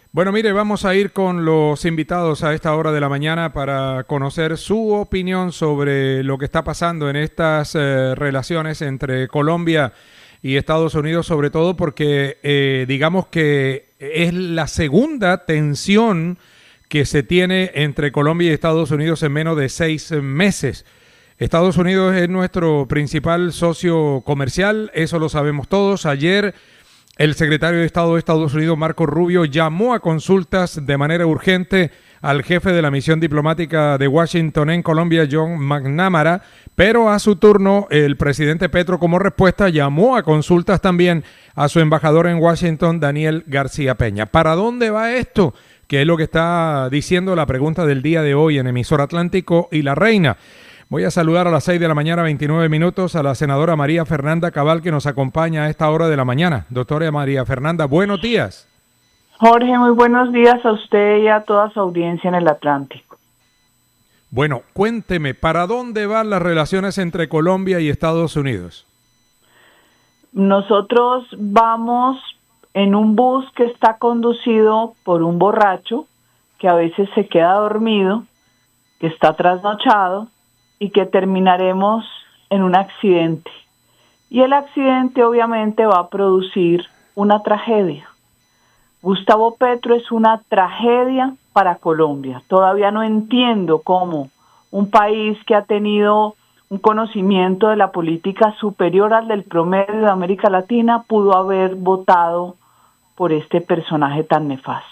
Bueno, mire, vamos a ir con los invitados a esta hora de la mañana para conocer su opinión sobre lo que está pasando en estas relaciones entre Colombia y Estados Unidos, sobre todo porque digamos que es la segunda tensión que se tiene entre Colombia y Estados Unidos en menos de 6 meses. Estados Unidos es nuestro principal socio comercial, eso lo sabemos todos. Ayer el secretario de Estado de Estados Unidos, Marco Rubio, llamó a consultas de manera urgente al jefe de la misión diplomática de Washington en Colombia, John McNamara, pero a su turno el presidente Petro, como respuesta, llamó a consultas también a su embajador en Washington, Daniel García Peña. ¿Para dónde va esto? Que es lo que está diciendo la pregunta del día de hoy en Emisor Atlántico y La Reina. Voy a saludar a las 6 de la mañana, 29 minutos, a la senadora María Fernanda Cabal, que nos acompaña a esta hora de la mañana. Doctora María Fernanda, buenos días. Jorge, muy buenos días a usted y a toda su audiencia en el Atlántico. Bueno, cuénteme, ¿para dónde van las relaciones entre Colombia y Estados Unidos? Nosotros vamos en un bus que está conducido por un borracho que a veces se queda dormido, que está trasnochado, y que terminaremos en un accidente. Y el accidente obviamente va a producir una tragedia. Gustavo Petro es una tragedia para Colombia. Todavía no entiendo cómo un país que ha tenido un conocimiento de la política superior al del promedio de América Latina pudo haber votado por este personaje tan nefasto.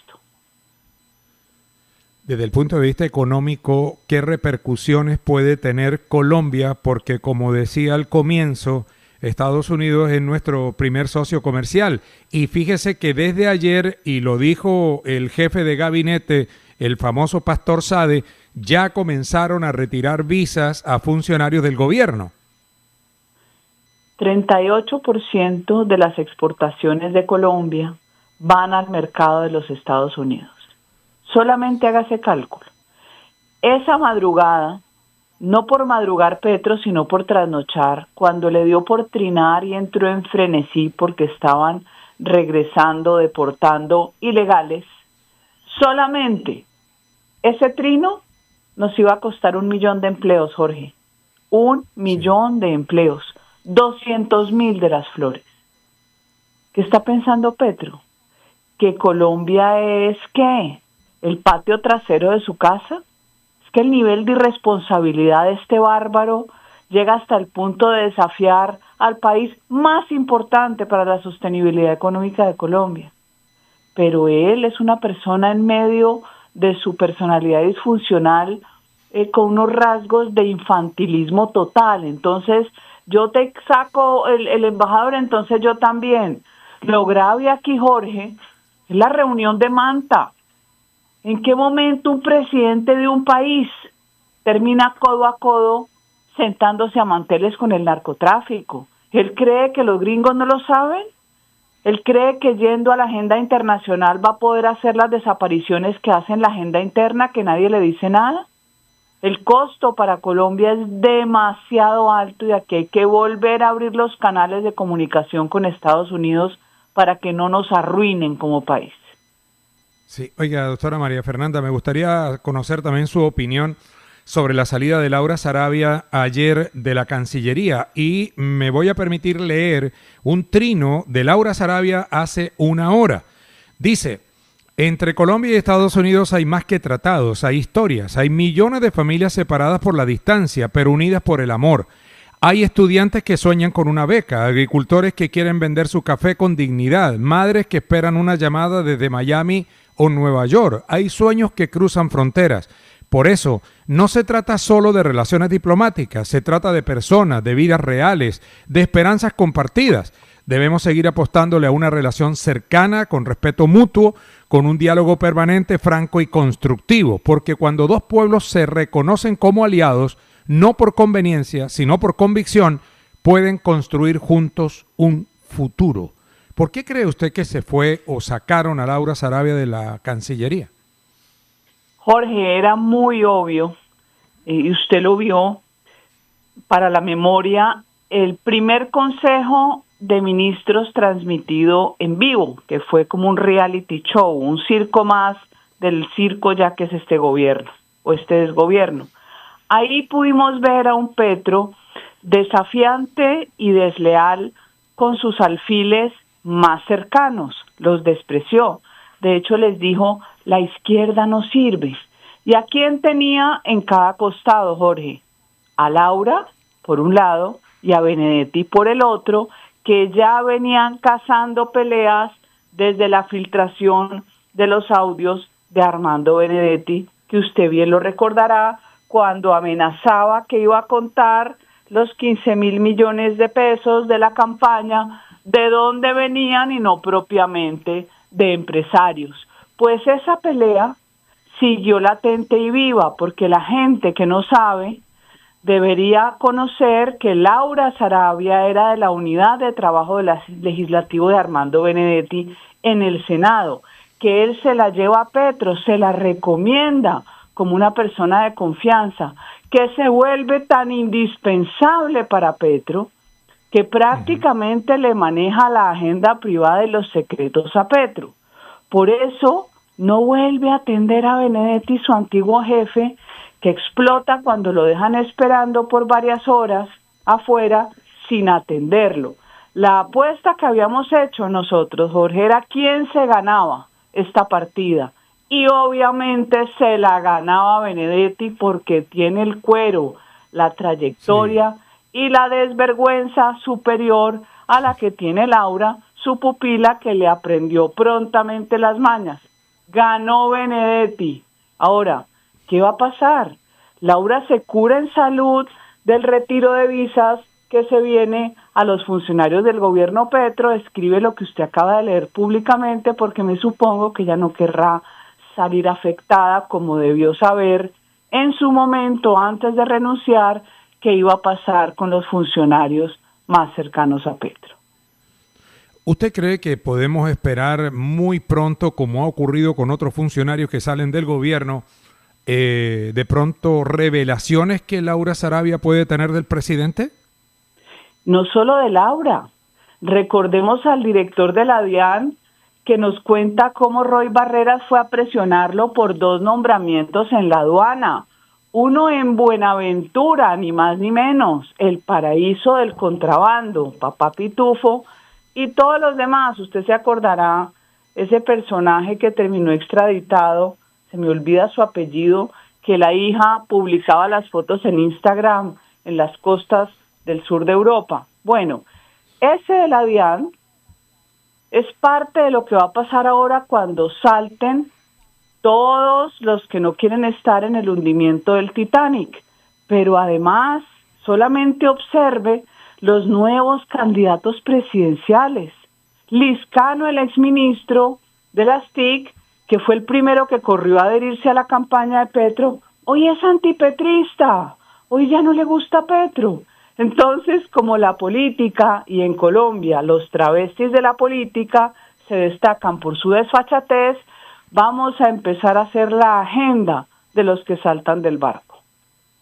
Desde el punto de vista económico, ¿qué repercusiones puede tener Colombia? Porque como decía al comienzo, Estados Unidos es nuestro primer socio comercial. Y fíjese que desde ayer, y lo dijo el jefe de gabinete, el famoso Pastor Sade, ya comenzaron a retirar visas a funcionarios del gobierno. 38% de las exportaciones de Colombia van al mercado de los Estados Unidos. Solamente hágase cálculo. Esa madrugada, no por madrugar Petro, sino por trasnochar, cuando le dio por trinar y entró en frenesí porque estaban regresando, deportando ilegales, solamente ese trino nos iba a costar 1.000.000 de empleos, Jorge. 1.000.000 de empleos. 200.000 de las flores. ¿Qué está pensando Petro? ¿Que Colombia es qué? ¿El patio trasero de su casa? Es que el nivel de irresponsabilidad de este bárbaro llega hasta el punto de desafiar al país más importante para la sostenibilidad económica de Colombia. Pero él es una persona en medio de su personalidad disfuncional con unos rasgos de infantilismo total. Entonces, yo te saco el embajador, entonces yo también. Lo grave aquí, Jorge, es la reunión de Manta. ¿En qué momento un presidente de un país termina codo a codo sentándose a manteles con el narcotráfico? ¿Él cree que los gringos no lo saben? ¿Él cree que yendo a la agenda internacional va a poder hacer las desapariciones que hace en la agenda interna, que nadie le dice nada? El costo para Colombia es demasiado alto y aquí hay que volver a abrir los canales de comunicación con Estados Unidos para que no nos arruinen como país. Sí, oiga, doctora María Fernanda, me gustaría conocer también su opinión sobre la salida de Laura Sarabia ayer de la Cancillería y me voy a permitir leer un trino de Laura Sarabia hace una hora. Dice: entre Colombia y Estados Unidos hay más que tratados, hay historias, hay millones de familias separadas por la distancia, pero unidas por el amor. Hay estudiantes que sueñan con una beca, agricultores que quieren vender su café con dignidad, madres que esperan una llamada desde Miami o Nueva York. Hay sueños que cruzan fronteras. Por eso, no se trata solo de relaciones diplomáticas, se trata de personas, de vidas reales, de esperanzas compartidas. Debemos seguir apostándole a una relación cercana, con respeto mutuo, con un diálogo permanente, franco y constructivo, porque cuando dos pueblos se reconocen como aliados, no por conveniencia, sino por convicción, pueden construir juntos un futuro. ¿Por qué cree usted que se fue o sacaron a Laura Sarabia de la Cancillería? Jorge, era muy obvio, y usted lo vio, para la memoria, el primer consejo de Ministros transmitido en vivo, que fue como un reality show, un circo más del circo ya que es este gobierno o este desgobierno. Ahí pudimos ver a un Petro desafiante y desleal con sus alfiles más cercanos, los despreció. De hecho les dijo, la izquierda no sirve. ¿Y a quién tenía en cada costado, Jorge? A Laura, por un lado, y a Benedetti por el otro, que ya venían cazando peleas desde la filtración de los audios de Armando Benedetti, que usted bien lo recordará, cuando amenazaba que iba a contar los 15.000 millones de pesos de la campaña, de dónde venían y no propiamente de empresarios. Pues esa pelea siguió latente y viva, porque la gente que no sabe debería conocer que Laura Sarabia era de la unidad de trabajo legislativo de Armando Benedetti en el Senado, que él se la lleva a Petro, se la recomienda como una persona de confianza, que se vuelve tan indispensable para Petro, que prácticamente le maneja la agenda privada y los secretos a Petro. Por eso no vuelve a atender a Benedetti, su antiguo jefe, que explota cuando lo dejan esperando por varias horas afuera sin atenderlo. La apuesta que habíamos hecho nosotros, Jorge, era quién se ganaba esta partida. Y obviamente se la ganaba Benedetti porque tiene el cuero, la trayectoria y la desvergüenza superior a la que tiene Laura, su pupila, que le aprendió prontamente las mañas. Ganó Benedetti. Ahora, ¿qué va a pasar? Laura se cura en salud del retiro de visas que se viene a los funcionarios del gobierno Petro, escribe lo que usted acaba de leer públicamente, porque me supongo que ya no querrá salir afectada, como debió saber en su momento antes de renunciar qué iba a pasar con los funcionarios más cercanos a Petro. ¿Usted cree que podemos esperar muy pronto, como ha ocurrido con otros funcionarios que salen del gobierno, de pronto revelaciones que Laura Sarabia puede tener del presidente? No solo de Laura. Recordemos al director de la DIAN, que nos cuenta cómo Roy Barreras fue a presionarlo por 2 nombramientos en la aduana. Uno en Buenaventura, ni más ni menos, el paraíso del contrabando, Papá Pitufo, y todos los demás. Usted se acordará, ese personaje que terminó extraditado, se me olvida su apellido, que la hija publicaba las fotos en Instagram en las costas del sur de Europa. Bueno, ese de la DIAN es parte de lo que va a pasar ahora cuando salten todos los que no quieren estar en el hundimiento del Titanic. Pero además, solamente observe los nuevos candidatos presidenciales. Lizcano, el exministro de las TIC, que fue el primero que corrió a adherirse a la campaña de Petro, hoy es antipetrista, hoy ya no le gusta Petro. Entonces, como la política, y en Colombia los travestis de la política se destacan por su desfachatez, vamos a empezar a hacer la agenda de los que saltan del barco.